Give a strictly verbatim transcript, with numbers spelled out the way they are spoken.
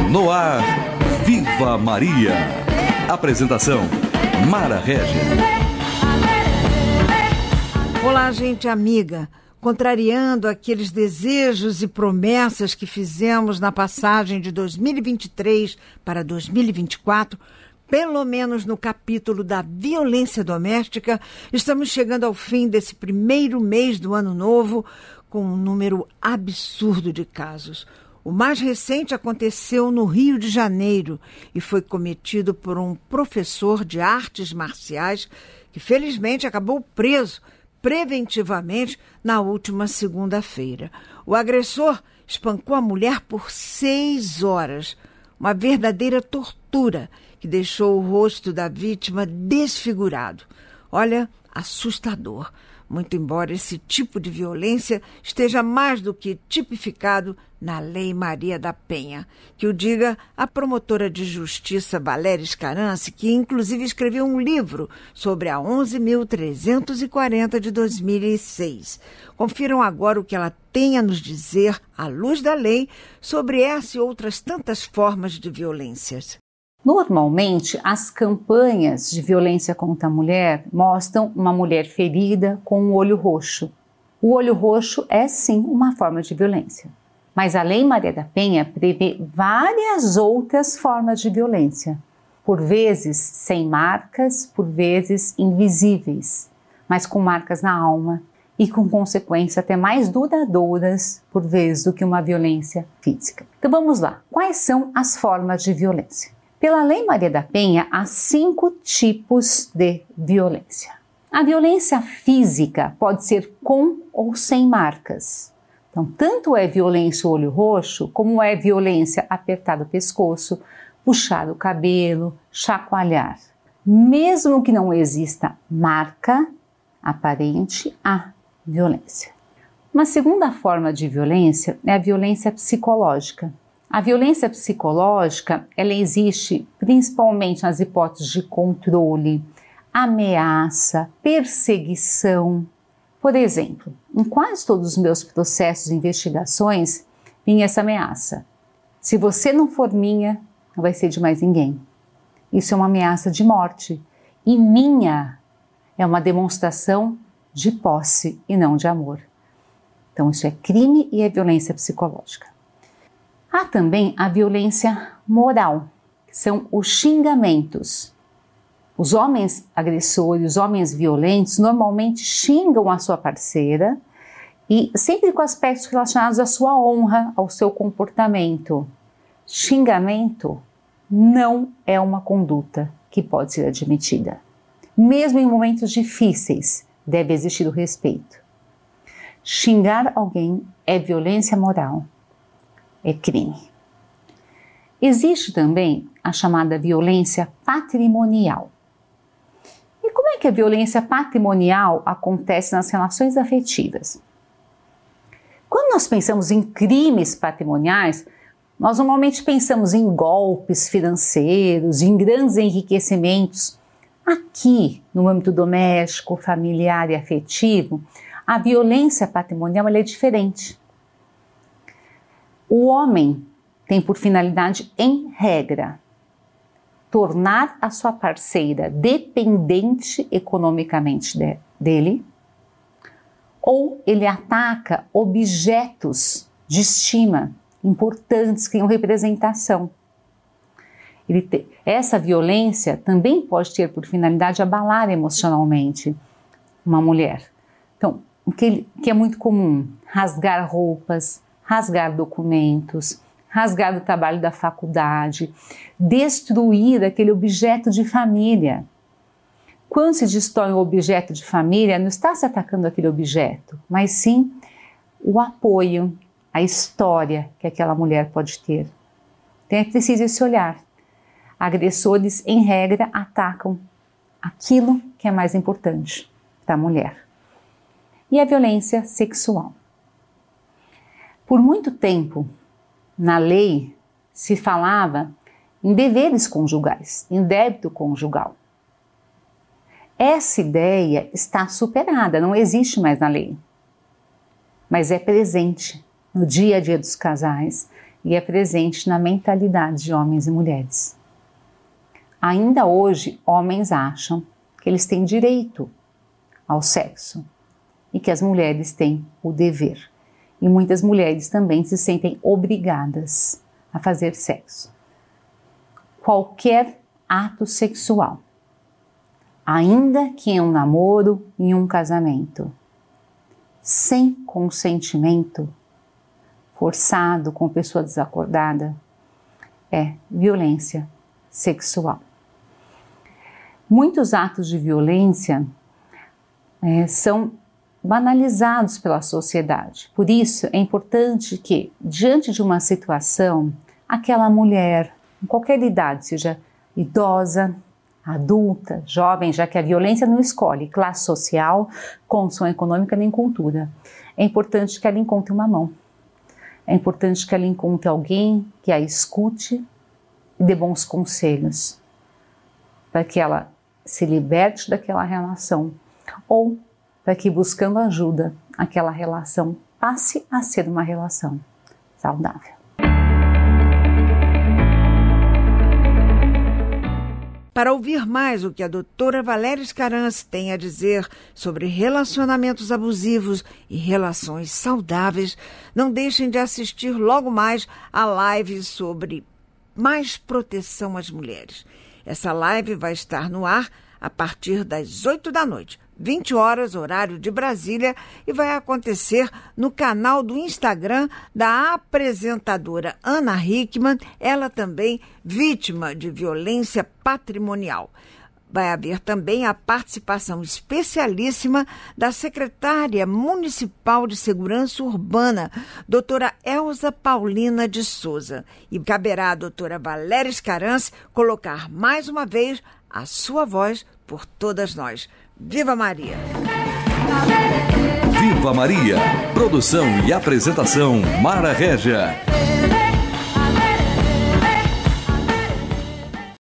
No ar, Viva Maria. Apresentação, Mara Régia. Olá, gente amiga. Contrariando aqueles desejos e promessas que fizemos na passagem de dois mil e vinte e três para dois mil e vinte e quatro, pelo menos no capítulo da violência doméstica, estamos chegando ao fim desse primeiro mês do ano novo com um número absurdo de casos. O mais recente aconteceu no Rio de Janeiro e foi cometido por um professor de artes marciais que felizmente acabou preso preventivamente na última segunda-feira. O agressor espancou a mulher por seis horas, uma verdadeira tortura que deixou o rosto da vítima desfigurado. Olha, assustador, muito embora esse tipo de violência esteja mais do que tipificado na Lei Maria da Penha, que o diga a promotora de justiça Valéria Scarance, que inclusive escreveu um livro sobre a onze mil trezentos e quarenta de dois mil e seis. Confiram agora o que ela tem a nos dizer, à luz da lei, sobre essa e outras tantas formas de violências. Normalmente, as campanhas de violência contra a mulher mostram uma mulher ferida com um olho roxo. O olho roxo é sim uma forma de violência. Mas a Lei Maria da Penha prevê várias outras formas de violência, por vezes sem marcas, por vezes invisíveis, mas com marcas na alma e com consequências até mais duradouras, por vezes, do que uma violência física. Então vamos lá. Quais são as formas de violência? Pela Lei Maria da Penha, há cinco tipos de violência. A violência física pode ser com ou sem marcas. Então, tanto é violência olho roxo, como é violência apertar o pescoço, puxar o cabelo, chacoalhar. Mesmo que não exista marca aparente, há violência. Uma segunda forma de violência é a violência psicológica. A violência psicológica, ela existe principalmente nas hipóteses de controle, ameaça, perseguição. Por exemplo, em quase todos os meus processos de investigações, vinha essa ameaça. Se você não for minha, não vai ser de mais ninguém. Isso é uma ameaça de morte. E minha é uma demonstração de posse e não de amor. Então isso é crime e é violência psicológica. Há também a violência moral, que são os xingamentos. Os homens agressores, os homens violentos, normalmente xingam a sua parceira e sempre com aspectos relacionados à sua honra, ao seu comportamento. Xingamento não é uma conduta que pode ser admitida. Mesmo em momentos difíceis, deve existir o respeito. Xingar alguém é violência moral, é crime. Existe também a chamada violência patrimonial. E como é que a violência patrimonial acontece nas relações afetivas? Quando nós pensamos em crimes patrimoniais, nós normalmente pensamos em golpes financeiros, em grandes enriquecimentos. Aqui, no âmbito doméstico, familiar e afetivo, a violência patrimonial ela é diferente. O homem tem por finalidade, em regra, tornar a sua parceira dependente economicamente de, dele, ou ele ataca objetos de estima importantes que têm representação. Ele te, essa violência também pode ter por finalidade abalar emocionalmente uma mulher. Então, o que, que é muito comum? Rasgar roupas, rasgar documentos, rasgar o trabalho da faculdade, destruir aquele objeto de família. Quando se destrói um objeto de família, não está se atacando aquele objeto, mas sim o apoio, a história que aquela mulher pode ter. Então é preciso esse olhar. Agressores, em regra, atacam aquilo que é mais importante para a mulher. E a violência sexual. Por muito tempo, na lei, se falava em deveres conjugais, em débito conjugal. Essa ideia está superada, não existe mais na lei. Mas é presente no dia a dia dos casais e é presente na mentalidade de homens e mulheres. Ainda hoje, homens acham que eles têm direito ao sexo e que as mulheres têm o dever. E muitas mulheres também se sentem obrigadas a fazer sexo. Qualquer ato sexual, ainda que em um namoro, em um casamento, sem consentimento, forçado com pessoa desacordada, é violência sexual. Muitos atos de violência é, são banalizados pela sociedade. Por isso, é importante que, diante de uma situação, aquela mulher, em qualquer idade, seja idosa, adulta, jovem, já que a violência não escolhe classe social, condição econômica nem cultura. É importante que ela encontre uma mão. É importante que ela encontre alguém que a escute e dê bons conselhos para que ela se liberte daquela relação ou para que, buscando ajuda, aquela relação passe a ser uma relação saudável. Para ouvir mais o que a doutora Valéria Scaranci tem a dizer sobre relacionamentos abusivos e relações saudáveis, não deixem de assistir logo mais a live sobre mais proteção às mulheres. Essa live vai estar no ar a partir das oito da noite, vinte horas, horário de Brasília, e vai acontecer no canal do Instagram da apresentadora Ana Hickman, ela também vítima de violência patrimonial. Vai haver também a participação especialíssima da secretária municipal de segurança urbana, doutora Elza Paulina de Souza. E caberá à doutora Valéria Scaranci colocar mais uma vez a sua voz por todas nós. Viva Maria! Viva Maria! Produção e apresentação Mara Régia.